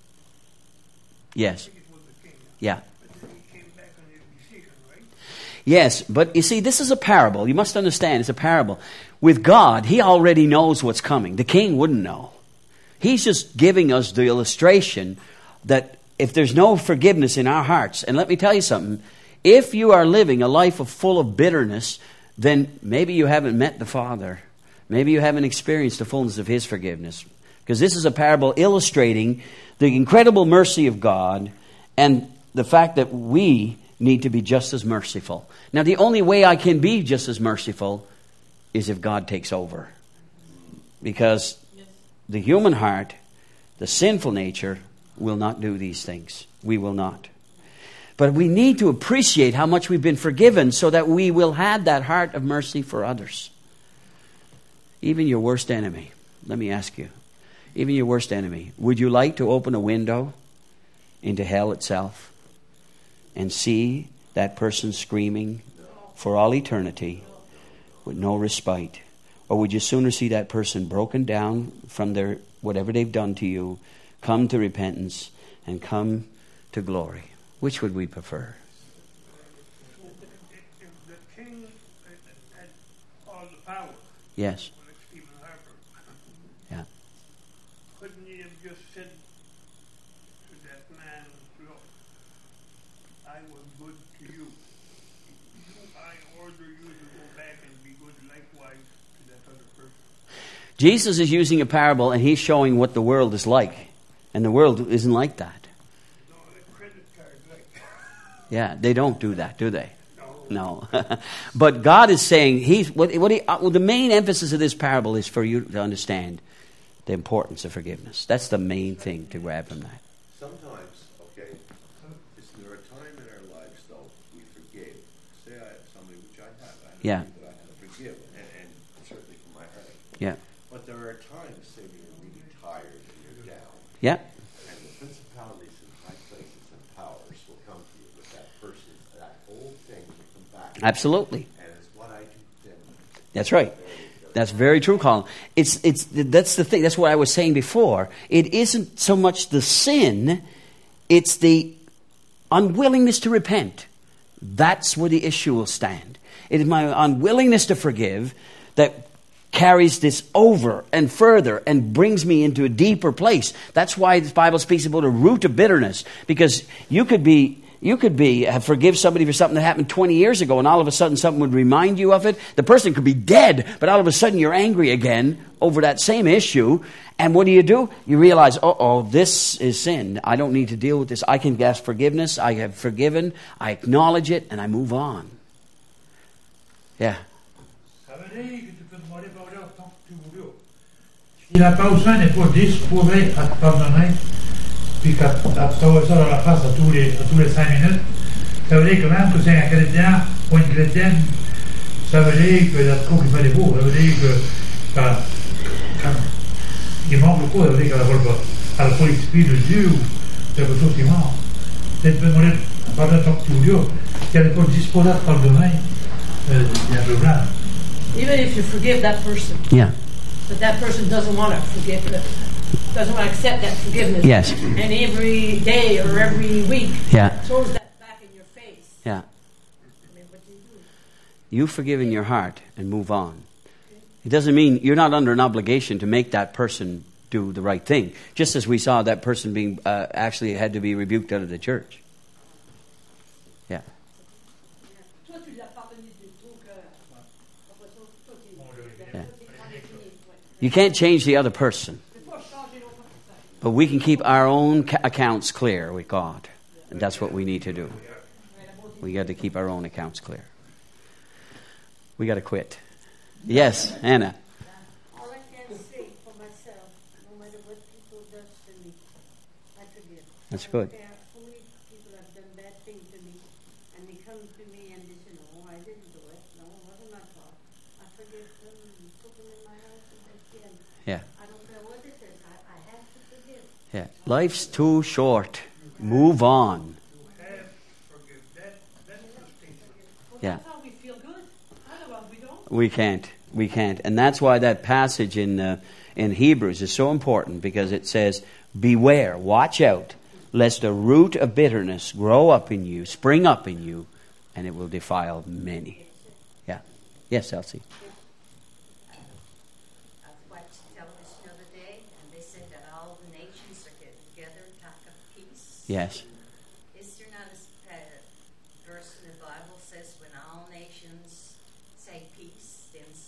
Yes. I think it was the king. Yeah. But then he came back on his decision, right? Yes, but you see, this is a parable. You must understand, it's a parable. With God, He already knows what's coming. The king wouldn't know. He's just giving us the illustration that if there's no forgiveness in our hearts, and let me tell you something, if you are living a life full of bitterness, then maybe you haven't met the Father. Maybe you haven't experienced the fullness of His forgiveness. Because this is a parable illustrating the incredible mercy of God and the fact that we need to be just as merciful. Now, the only way I can be just as merciful is if God takes over. Because the human heart, the sinful nature, will not do these things. We will not. But we need to appreciate how much we've been forgiven so that we will have that heart of mercy for others. Even your worst enemy. Let me ask you. Even your worst enemy. Would you like to open a window into hell itself and see that person screaming for all eternity with no respite? Or would you sooner see that person broken down from their whatever they've done to you, come to repentance, and come to glory? Which would we prefer? If the king had all the power, yes. like Stephen Harper, Yeah. couldn't he have just said to that man, look, I was good to you. I order you to go back and be good likewise to that other person. Jesus is using a parable and He's showing what the world is like. And the world isn't like that. Yeah, they don't do that, do they? No. But God is saying, the main emphasis of this parable is for you to understand the importance of forgiveness. That's the main thing to grab from that. Sometimes, okay, there are times in our lives, though, we forgive. Say I have somebody, which I have. Yeah. That I have to forgive, and certainly from my heart. Yeah. But there are times, say, when you're really tired and you're down. Yeah. And the principalities and high places and powers will come to you with that person, that old thing will come back. Absolutely. And it's what I do to them. That's right. That's very true, Colin. That's the thing. That's what I was saying before. It isn't so much the sin, it's the unwillingness to repent. That's where the issue will stand. It is my unwillingness to forgive that carries this over and further and brings me into a deeper place. That's why the Bible speaks about a root of bitterness. Because you could forgive somebody for something that happened 20 years ago, and all of a sudden something would remind you of it. The person could be dead, but all of a sudden you're angry again over that same issue. And what do? You realize, this is sin. I don't need to deal with this. I can ask forgiveness. I have forgiven. I acknowledge it, and I move on. Yeah. Si la personne n'est pas disposée à te pardonner, puis qu'à te sauver ça dans la face à tous les 5 minutes, ça veut dire que même que c'est un chrétien ou une chrétienne, ça veut dire que la trop qu'il fait des beaux, ça veut dire que quand il manque beaucoup, ça veut dire qu'elle n'a pas l'esprit de Dieu ou quelque chose qui manque. C'est de demander pardon tant que tu veux, si elle n'est pas disposée à te pardonner, il y a un problème. Even if you forgive that person. Yeah. But that person doesn't want to forgive it, doesn't want to accept that forgiveness. Yes. And every day or every week throws that back in your face. Yeah. I mean, what do? You forgive in your heart and move on. It doesn't mean you're not under an obligation to make that person do the right thing. Just as we saw that person being actually had to be rebuked out of the church. Yeah. You can't change the other person. But we can keep our own accounts clear with God. And that's what we need to do. We got to keep our own accounts clear. We got to quit. Yes, Anna. All I can say for myself, no matter what people does to me, I forgive. That's good. How many people have done bad things to me, and they come to me and they say, no, I didn't do it. No, it wasn't my fault. I forgive them and put them in my house and they can. Yeah. I don't care what it is. I have to forgive. Yeah. Life's too short. Move on. Yeah. That's how we feel good. Otherwise we don't. We can't. And that's why that passage in Hebrews is so important, because it says, beware, watch out, lest a root of bitterness grow up in you, spring up in you, and it will defile many. Yeah. Yes, Elsie. I've watched television the other day, and they said that all the nations are getting together to talk of peace. Yes. Is there not a verse in the Bible says when all nations say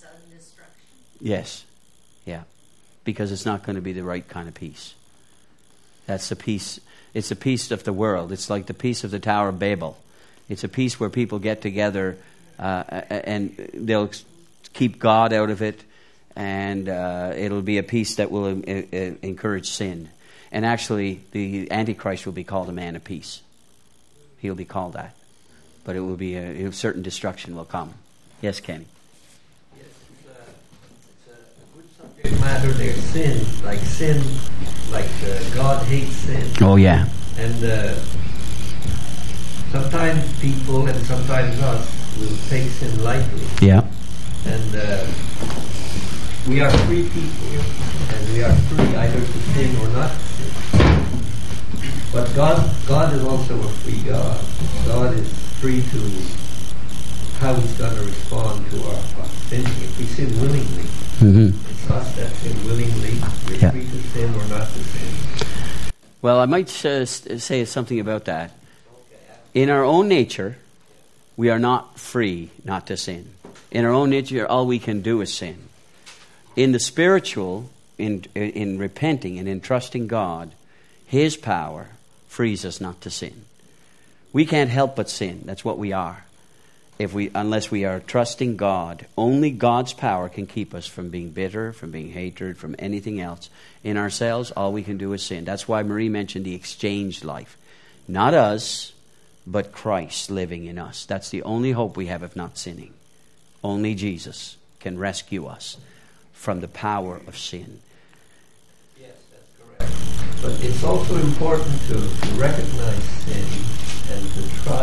sudden destruction. Yes. Yeah. Because it's not going to be the right kind of peace. That's the peace. It's the peace of the world. It's like the peace of the Tower of Babel. It's a peace where people get together and they'll keep God out of it, and it'll be a peace that will encourage sin. And actually, the Antichrist will be called a man of peace. He'll be called that. But it will be a certain destruction will come. Yes, Kenny? Yes, it's a good subject matter there. Sin, God hates sin. Oh, yeah. And sometimes people and sometimes us will take sin lightly. Yeah. And we are free people, and we are free either to sin or not to sin. But God is also a free God. God is free to how He's going to respond to our sinning. If we sin willingly, it's us that sin willingly. We're free to sin or not to sin. Well, I might say something about that. In our own nature, we are not free not to sin. In our own nature, all we can do is sin. In the spiritual, in repenting and in trusting God, His power frees us not to sin. We can't help but sin. That's what we are. Unless we are trusting God, only God's power can keep us from being bitter, from being hatred, from anything else. In ourselves, all we can do is sin. That's why Marie mentioned the exchanged life. Not us, but Christ living in us. That's the only hope we have of not sinning. Only Jesus can rescue us from the power of sin. Yes, that's correct. But it's also important to recognize sin and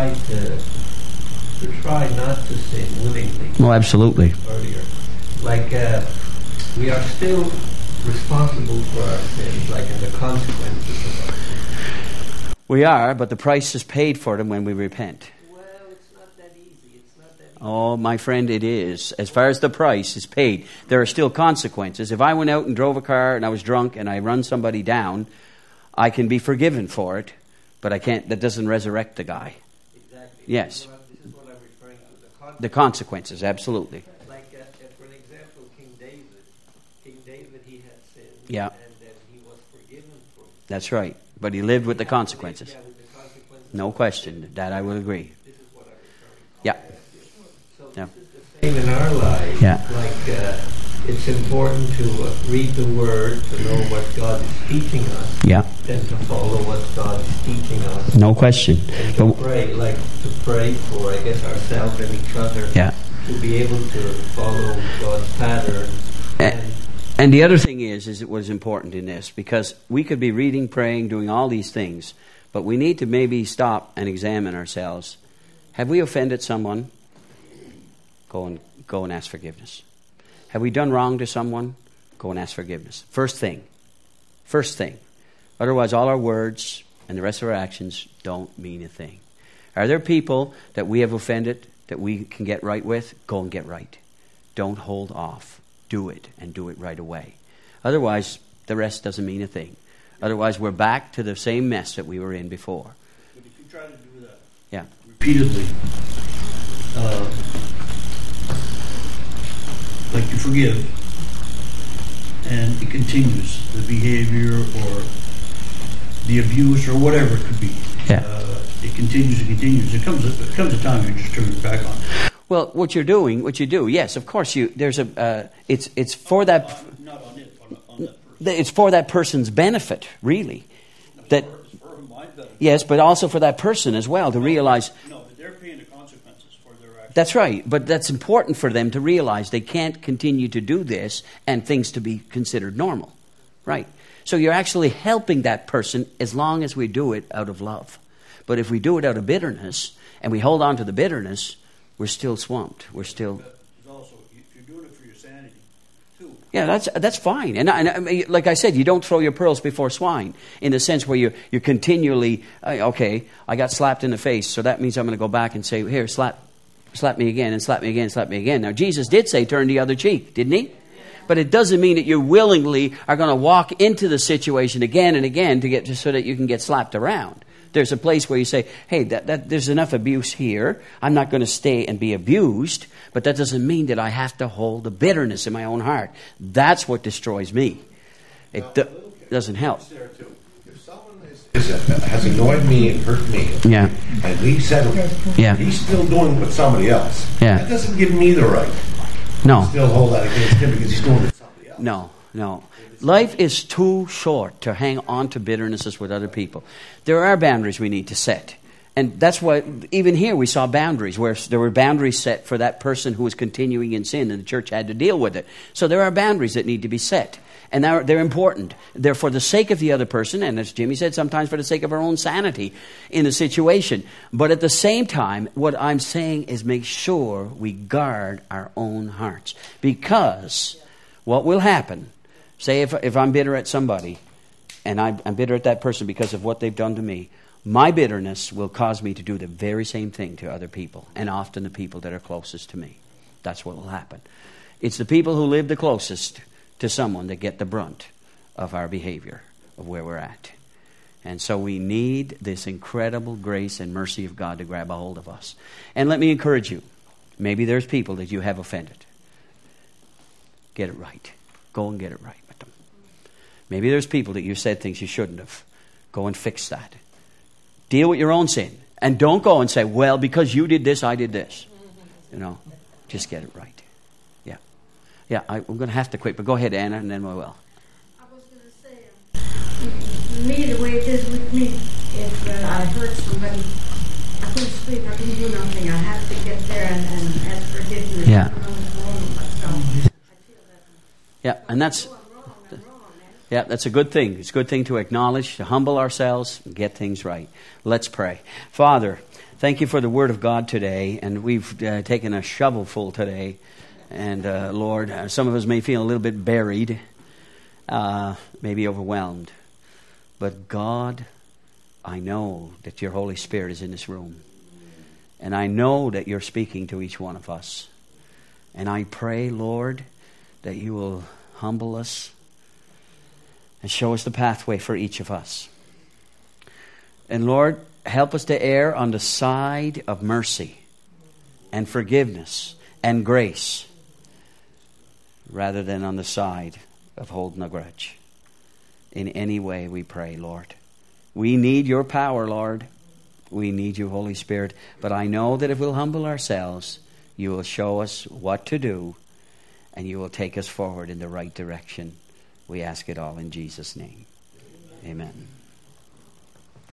to try not to sin willingly. Oh, absolutely. Earlier, we are still responsible for our sins, in the consequences of our sins. We are, but the price is paid for them when we repent. Well, it's not that easy. It's not that easy. Oh, my friend, it is. As far as the price is paid, there are still consequences. If I went out and drove a car and I was drunk and I run somebody down, I can be forgiven for it, but I can't. That doesn't resurrect the guy. Exactly. Yes. This is what I'm referring to. The consequences, absolutely. For an example, King David, he had sinned. Yeah. And then he was forgiven for it. That's right. But he lived with the consequences. Yeah, with the consequences. No question. That I will agree. This is what I'm referring to. Yeah. So Yeah. this is the same in our lives. Yeah. It's important to read the Word, to know what God is teaching us. Yeah. Than to follow what God is teaching us. No question. And to pray for, ourselves and each other. Yeah. To be able to follow God's pattern. And the other thing is it was important in this, because we could be reading, praying, doing all these things, but we need to maybe stop and examine ourselves. Have we offended someone? Go and ask forgiveness. Have we done wrong to someone? Go and ask forgiveness. First thing. Otherwise, all our words and the rest of our actions don't mean a thing. Are there people that we have offended that we can get right with? Go and get right. Don't hold off. Do it, and do it right away. Otherwise, the rest doesn't mean a thing. Otherwise, we're back to the same mess that we were in before. But if you try to do that repeatedly, like you forgive, and it continues, the behavior or the abuse or whatever it could be. It continues and continues. It comes a time you just turn it back on. Well, what you do, yes, of course. It's for that. Not on it, on that person. It's for that person's benefit, really. For my benefit. Yes, but also for that person as well to realize. No, but they're paying the consequences for their actions. That's right, but that's important for them to realize they can't continue to do this and things to be considered normal, right? So you're actually helping that person as long as we do it out of love. But if we do it out of bitterness and we hold on to the bitterness, we're still swamped. We're still. Also, if you're doing it for your sanity, too. Yeah, that's fine. And like I said, you don't throw your pearls before swine, in the sense where you're continually, okay, I got slapped in the face, so that means I'm going to go back and say, here, slap me again, and slap me again, slap me again. Now, Jesus did say, turn the other cheek, didn't he? But it doesn't mean that you willingly are going to walk into the situation again and again so that you can get slapped around. There's a place where you say, hey, there's enough abuse here. I'm not going to stay and be abused, but that doesn't mean that I have to hold the bitterness in my own heart. That's what destroys me. It doesn't help. If someone has annoyed me and hurt me, and he said he's still doing it with somebody else, that doesn't give me the right to still hold that against him because he's doing it with somebody else. No. Life is too short to hang on to bitternesses with other people. There are boundaries we need to set. And that's why, even here, we saw boundaries, where there were boundaries set for that person who was continuing in sin, and the church had to deal with it. So there are boundaries that need to be set. And they're important. They're for the sake of the other person, and as Jimmy said, sometimes for the sake of our own sanity in the situation. But at the same time, what I'm saying is make sure we guard our own hearts. Because what will happen, say if I'm bitter at somebody, and I'm bitter at that person because of what they've done to me, my bitterness will cause me to do the very same thing to other people, and often the people that are closest to me. That's what will happen. It's the people who live the closest to someone that get the brunt of our behavior, of where we're at. And so we need this incredible grace and mercy of God to grab a hold of us. And let me encourage you, maybe there's people that you have offended. Get it right. Go and get it right with them. Maybe there's people that you said things you shouldn't have. Go and fix that. Deal with your own sin. And don't go and say, well, because you did this, I did this. Just get it right. Yeah, I'm going to have to quit, but go ahead, Anna, and then we will. I was going to say, me, the way it is with me, if I hurt somebody, I couldn't speak, I couldn't do nothing. I have to get there and ask forgiveness. Yeah. Yeah, and that's a good thing. It's a good thing to acknowledge, to humble ourselves, and get things right. Let's pray. Father, thank you for the Word of God today, and we've taken a shovelful today. And Lord, some of us may feel a little bit buried, maybe overwhelmed. But God, I know that your Holy Spirit is in this room. And I know that you're speaking to each one of us. And I pray, Lord, that you will humble us and show us the pathway for each of us. And Lord, help us to err on the side of mercy and forgiveness and grace, rather than on the side of holding a grudge. In any way we pray, Lord. We need your power, Lord. We need you, Holy Spirit. But I know that if we'll humble ourselves, you will show us what to do, and you will take us forward in the right direction. We ask it all in Jesus' name. Amen.